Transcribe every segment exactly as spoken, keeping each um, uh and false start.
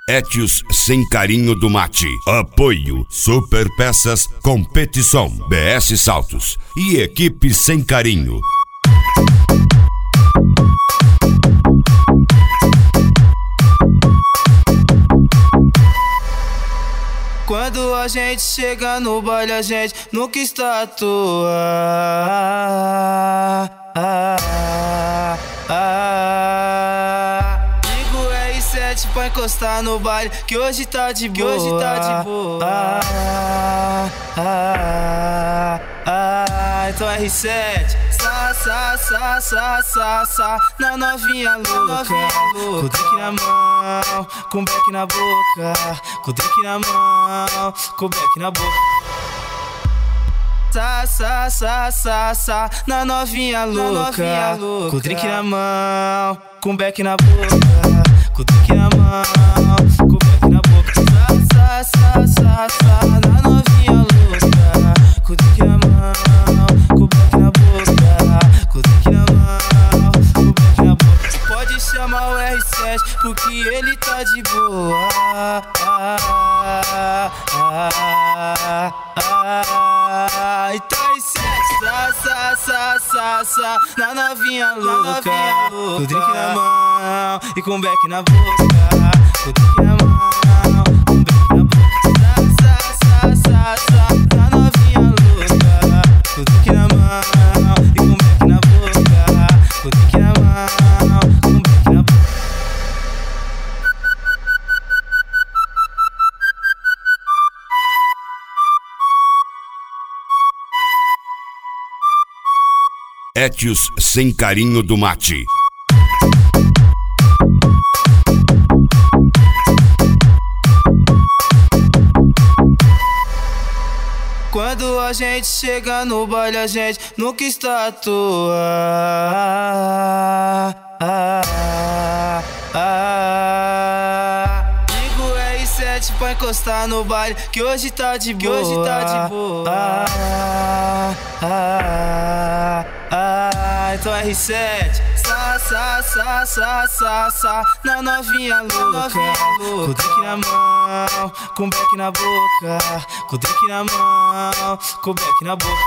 Etios Sem Carinho do Mate. Apoio Super Peças Competição, B S Saltos e Equipe Sem Carinho. Quando a gente chega no baile, a gente nunca está à toa. Ah, ah, ah. Ligo R sete pra encostar no baile, que hoje tá de boa. Que hoje tá de boa. Ah, ah, ah, ah. Então R sete. Sa, sa, sa, sa, sa, sa, na novinha louca, com o drink na mão, com o beck na boca, com o drink na mão, com o beck na boca. Sa, sa, sa, sa, sa, na novinha louca, com o drink na mão, com o beck na boca, com o drink na mão, com o beck na boca. Sa, sa, sa, sa, na novinha louca, com o drink na mão, com o beck na boca. Pode chamar o R sete porque ele tá de boa. Ah, ah, ah, ah, ah. Então R sete, sa, sa, sa, sa, sa, na novinha louca, com o drink na mão e com o beck na boca, com o drink na mão, com o beck na boca. Sa, sa, sa, sa, na novinha louca, com o drink na mão e com o beck na boca, com o drink na mão. Etios Sem Carinho do Mate. Quando a gente chega no baile, a gente nunca está à toa. Ah, ah, ah. Ligo R sete pra encostar no baile, que hoje tá de boa. Que hoje tá de boa. Ah, ah, ah. Então R sete. Sa, sa, sa, sa, sa, sa, na novinha louca, com o drink na mão, com o beck na boca, com o drink na mão, com o beck na boca.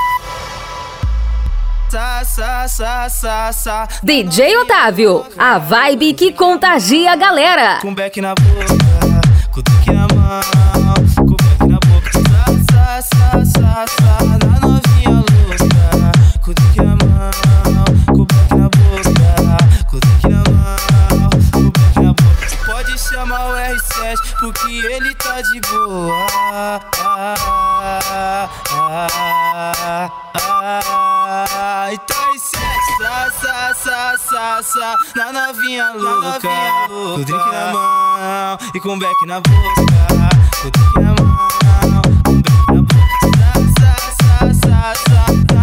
Sa, sa, sa, sa, sa, D J Otávio, a vibe que contagia a galera. com o beck na boca, com o drink na mão, com o beck na boca. Sa, sa, sa, sa, na novinha louca, com o drink na mão, com o beck na boca, com o drink na mão, com o beck na boca. Pode chamar o R sete porque ele tá de boa. Ah, ah, ah, ah, ah. Então R sete, sa, sa, sa, sa, sa, na novinha louca, com o drink na mão e com o beck na boca, com o drink na mão, com o beck na boca. Sa, sa, sa, sa, sa,